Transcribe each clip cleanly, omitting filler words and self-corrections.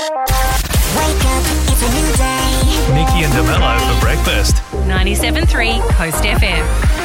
Wake up, it's a new day. Nikki and DeMello for breakfast. 97.3 Coast FM.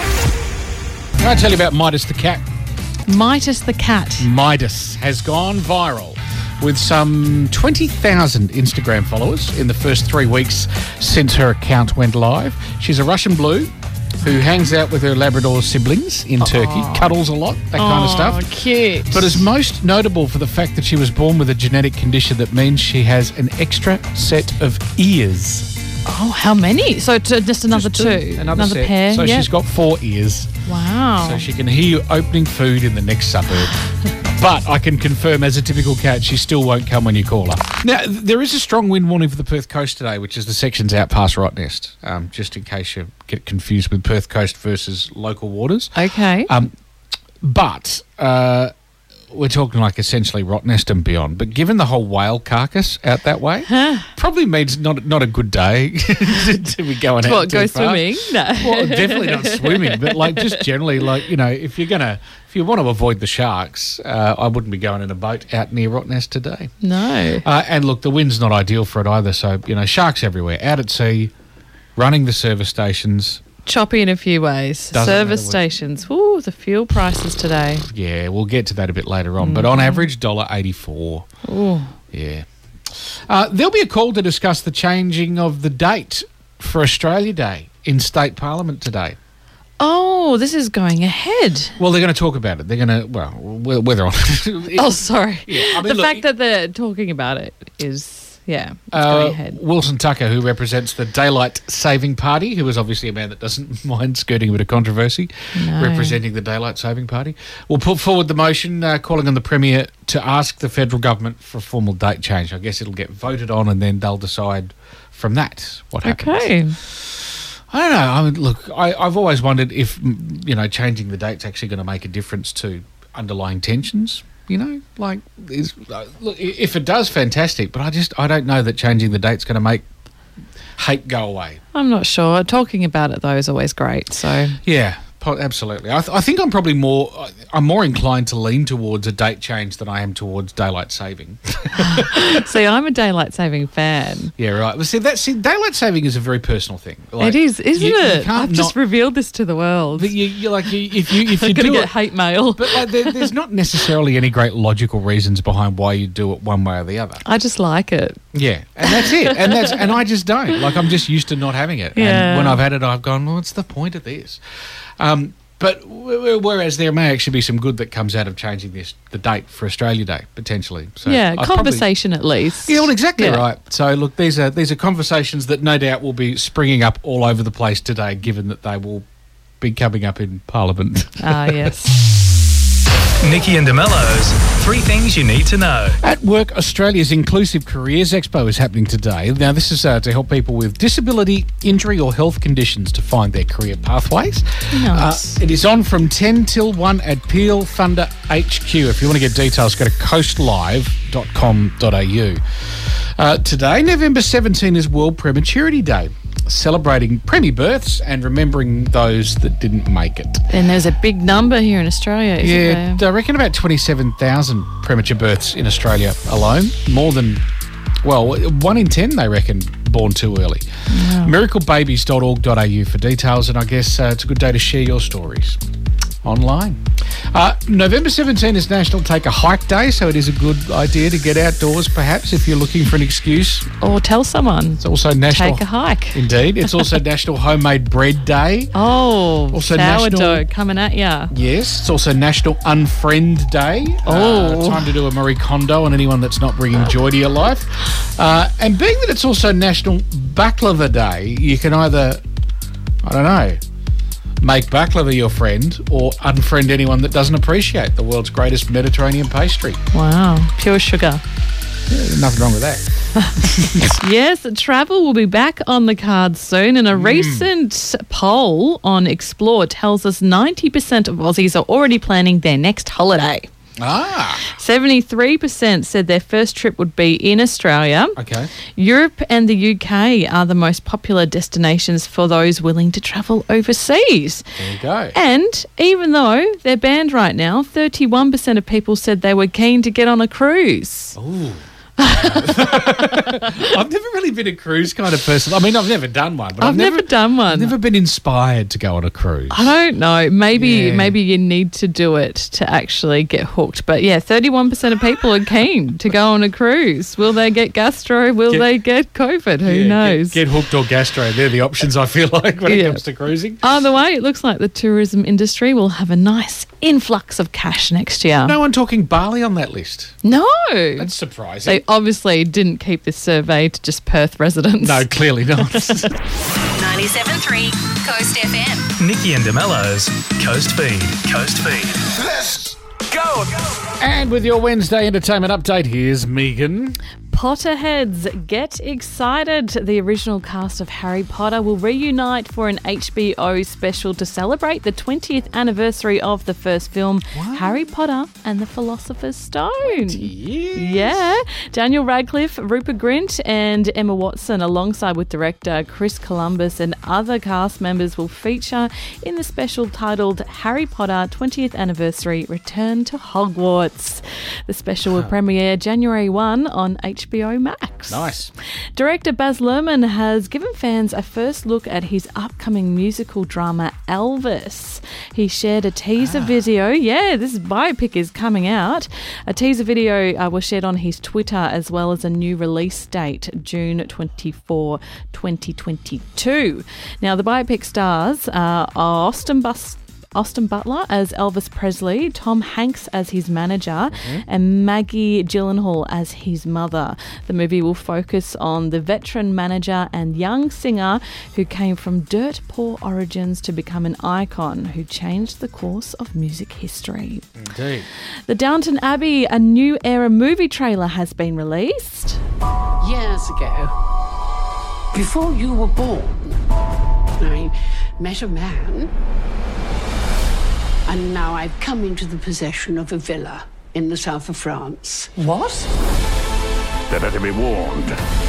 Can I tell you about Midas the cat? Midas the cat. Midas has gone viral with some 20,000 Instagram followers in the first 3 weeks since her account went live. She's a Russian blue who hangs out with her Labrador siblings in Turkey, cuddles a lot, that kind of stuff. Cute. But is most notable for the fact that she was born with a genetic condition that means she has an extra set of ears. Oh, how many? So just another Just two? Another set. pair? So Yep. she's got 4 ears. Wow. So she can hear you opening food in the next suburb. But I can confirm, as a typical cat, she still won't come when you call her. Now, there is a strong wind warning for the Perth Coast today, which is the sections out past Rottnest, just in case you get confused with Perth Coast versus local waters. Okay. But we're talking like essentially Rottnest and beyond. But given the whole whale carcass out that way, probably means not a good day to be going out What, too go far. swimming? No. Well, definitely not swimming, but like just generally, like, you know, if you want to avoid the sharks, I wouldn't be going in a boat out near Rottnest today. No. And look, the wind's not ideal for it either. So, you know, sharks everywhere, out at sea, running the service stations. Choppy in a few ways. Doesn't Service matter what- stations. Ooh, the fuel prices today. Yeah, we'll get to that a bit later on. But on average, $1.84. Ooh. Yeah. There'll be a call to discuss the changing of the date for Australia Day in State Parliament today. Oh, this is going ahead. Well, they're going to talk about it. They're going to, well, whether or not. Oh, sorry. Yeah, I mean, the look, fact that they're talking about it is, it's going ahead. Wilson Tucker, who represents the Daylight Saving Party, who is obviously a man that doesn't mind skirting a bit of controversy, representing the Daylight Saving Party, will put forward the motion calling on the Premier to ask the federal government for a formal date change. I guess it'll get voted on and then they'll decide from that what happens. Okay. I don't know. I mean, look, I've always wondered if, you know, changing the date's actually going to make a difference to underlying tensions. You know, like, look, if it does, fantastic. But I don't know that changing the date's going to make hate go away. I'm not sure. Talking about it, though, is always great. So Yeah, absolutely. I think I'm probably more inclined to lean towards a date change than I am towards daylight saving. See, I'm a daylight saving fan. Yeah, right. Well, see, daylight saving is a very personal thing. Like, It is, isn't you it? can't I've just revealed this to the world. But if you I'm going to do get it, hate mail. but like, there's not necessarily any great logical reasons behind why you do it one way or the other. I just like it. Yeah, and that's it. And I just don't. Like, I'm just used to not having it. Yeah. And when I've had it, I've gone, well, what's the point of this? But whereas there may actually be some good that comes out of changing the date for Australia Day, potentially. So Yeah, I'd conversation at least. Yeah, well, exactly Yeah. right. So, look, these are conversations that no doubt will be springing up all over the place today, given that they will be coming up in Parliament. Ah, yes. Nikki and DeMello's 3 Things You Need to Know. At Work, Australia's Inclusive Careers Expo is happening today. Now, this is to help people with disability, injury or health conditions to find their career pathways. Nice. It is on from 10 till 1 at Peel Thunder HQ. If you want to get details, go to coastlive.com.au. Today, November 17, is World Prematurity Day, celebrating preemie-births and remembering those that didn't make it. And there's a big number here in Australia, isn't Yeah, there? I reckon about 27,000 premature births in Australia alone. More than, well, 1 in 10, they reckon, born too early. Wow. Miraclebabies.org.au for details, and I guess it's a good day to share your stories online. November 17 is National Take a Hike Day, so it is a good idea to get outdoors, perhaps, if you're looking for an excuse. Or tell someone. It's also National... Take a hike. Indeed. It's also National Homemade Bread Day. Oh, Also sourdough national- coming at ya. Yes, it's also National Unfriend Day. Oh. Time to do a Marie Kondo on anyone that's not bringing joy to your life. And being that it's also National Baklava Day, you can either, I don't know, make baklava your friend or unfriend anyone that doesn't appreciate the world's greatest Mediterranean pastry. Wow, pure sugar. Yeah, nothing wrong with that. Yes, travel will be back on the cards soon, and a recent poll on Explore tells us 90% of Aussies are already planning their next holiday. 73% said their first trip would be in Australia. Okay. Europe and the UK are the most popular destinations for those willing to travel overseas. There you go. And even though they're banned right now, 31% of people said they were keen to get on a cruise. Ooh. I've never really been a cruise kind of person. I mean, I've never done one. But I've never done one. I've never been inspired to go on a cruise. I don't know. Maybe you need to do it to actually get hooked. But yeah, 31% of people are keen to go on a cruise. Will they get gastro? Will they get COVID? Who knows? Get hooked or gastro. They're the options, I feel like, when it comes to cruising. Either way, it looks like the tourism industry will have a nice influx of cash next year. No one talking Bali on that list. No. That's surprising. They obviously didn't keep this survey to just Perth residents. No, clearly not. 97.3 Coast FM. Nikki and DeMello's Coast Feed. Coast Feed. Let's go. And with your Wednesday entertainment update, here's Megan. Potterheads, get excited. The original cast of Harry Potter will reunite for an HBO special to celebrate the 20th anniversary of the first film, Harry Potter and the Philosopher's Stone. Yeah. Daniel Radcliffe, Rupert Grint and Emma Watson, alongside with director Chris Columbus and other cast members, will feature in the special titled Harry Potter 20th Anniversary Return to Hogwarts. The special will premiere January 1 on HBO Max. Nice. Director Baz Luhrmann has given fans a first look at his upcoming musical drama Elvis. He shared a teaser video. Yeah, this biopic is coming out. A teaser video was shared on his Twitter, as well as a new release date, June 24, 2022. Now, the biopic stars Austin Butler as Elvis Presley, Tom Hanks as his manager, and Maggie Gyllenhaal as his mother. The movie will focus on the veteran manager and young singer who came from dirt poor origins to become an icon who changed the course of music history. Indeed. The Downton Abbey, a new era movie trailer has been released. Years ago, before you were born, I met a man. And now I've come into the possession of a villa in the south of France. What? They better be warned.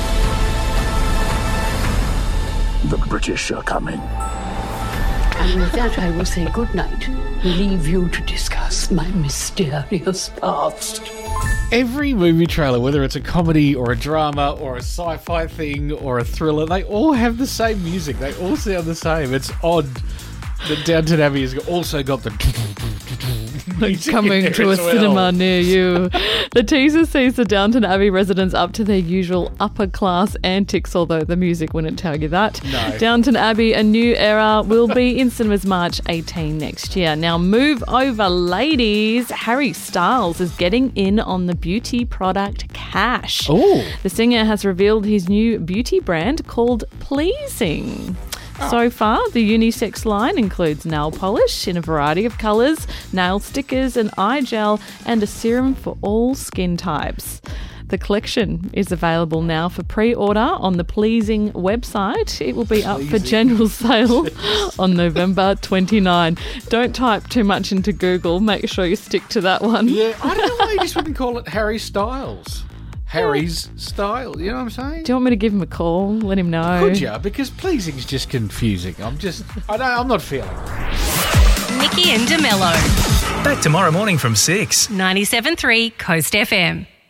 The British are coming. And with that, I will say good night and leave you to discuss my mysterious past. Every movie trailer, whether it's a comedy or a drama or a sci-fi thing or a thriller, they all have the same music. They all sound the same. It's odd. The Downton Abbey has also got the coming to a cinema near you. The teaser sees the Downton Abbey residents up to their usual upper class antics, although the music wouldn't tell you that. No. Downton Abbey, a new era, will be in cinemas March 18 next year. Now move over, ladies. Harry Styles is getting in on the beauty product cash. Ooh. The singer has revealed his new beauty brand called Pleasing. So far, the unisex line includes nail polish in a variety of colours, nail stickers, an eye gel, and a serum for all skin types. The collection is available now for pre-order on the Pleasing website. It will be up for general sale on November 29. Don't type too much into Google. Make sure you stick to that one. Yeah, I don't know why you just wouldn't call it Harry Styles. Harry's style, you know what I'm saying? Do you want me to give him a call? Let him know. Could you? Because pleasing's just confusing. I'm not feeling it. Nikki and DeMello. Back tomorrow morning from 6. 97.3 Coast FM.